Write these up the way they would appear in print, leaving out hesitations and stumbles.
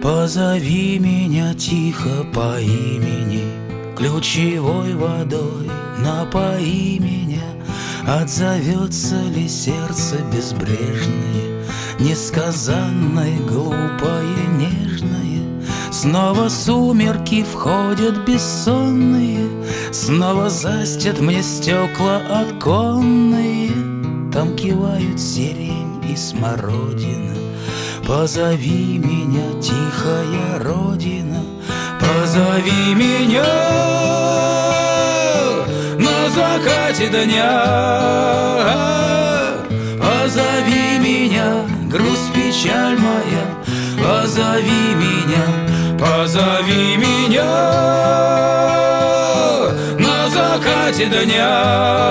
Позови меня тихо по имени, ключевой водой напои меня. Отзовется ли сердце безбрежное, несказанное, глупое, нежное? Снова сумерки входят бессонные, снова застят мне стекла оконные. Там кивают сирень и смородина. Позови меня, тихая родина, позови меня на закате дня. Позови меня, грусть, печаль моя, позови меня, позови меня на закате дня.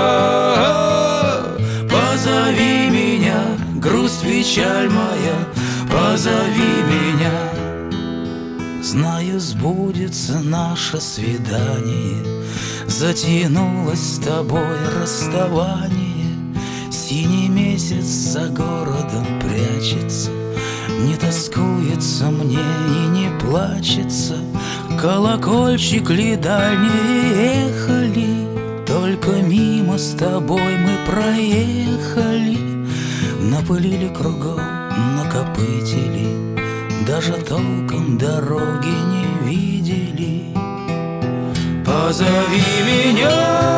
Позови меня, грусть, печаль моя, позови меня. Знаю, сбудется наше свидание, затянулось с тобой расставание. Синий месяц за городом прячется, не тоскуется мне и не плачется. Колокольчик ли дальние ехали, только мимо с тобой мы проехали. Напылили кругом, накопытили, даже толком дороги не видели. Позови меня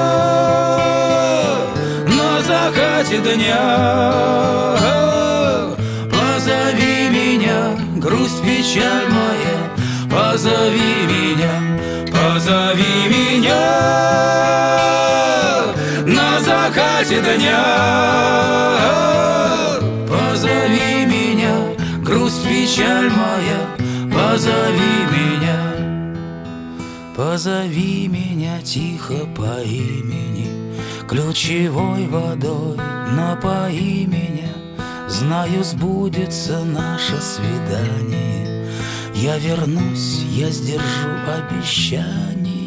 на закате дня. Позови меня, грусть, печаль моя, позови меня, позови меня на закате дня. Позови меня, грусть, печаль моя, позови меня. Позови меня тихо по имени, ключевой водой напои меня. Знаю, сбудется наше свидание, я вернусь, я сдержу обещание.